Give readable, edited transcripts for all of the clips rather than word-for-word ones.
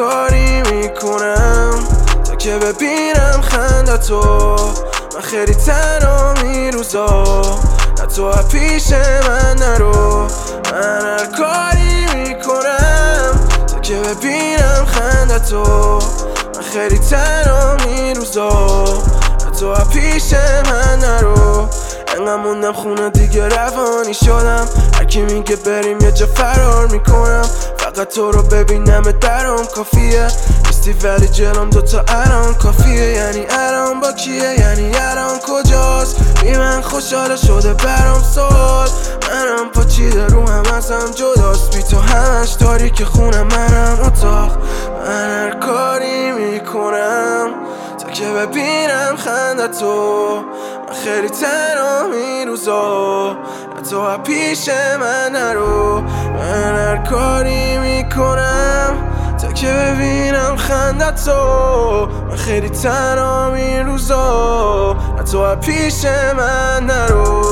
کاری میکنم تا که ببینم خندتو. من خیلی تنهام این روزا، نه تو پیش من نرو. من هر کاری میکنم تا که ببینم خندتو. من خیلی تنهام این روزا، نه تو پیش من نرو. انقدر موندم خونه دیگه روانی شدم، هرکی میگه بریم یه جا فرار میکنم. فقط تو رو ببینم درام کافیه، نیستی ولی جلوم دوتا الان کافیه. یعنی الان با کیه؟ یعنی الان کجاست؟ بی من خوشحال شده برام سوال. منم پاچیده روحم ازم جداست، بی تو همش تاریک خونم منم اتاق. من هر کاری میکنم تا که ببینم خندتو. من خیلی تنهام این روزا، نه تو پیش من نرو. من هر کاری میکنم تا که ببینم خندتو. من خیلی تنهام این روزا، نه تو پیش من نرو.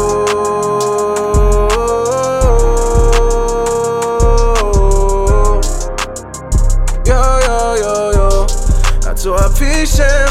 تو پیش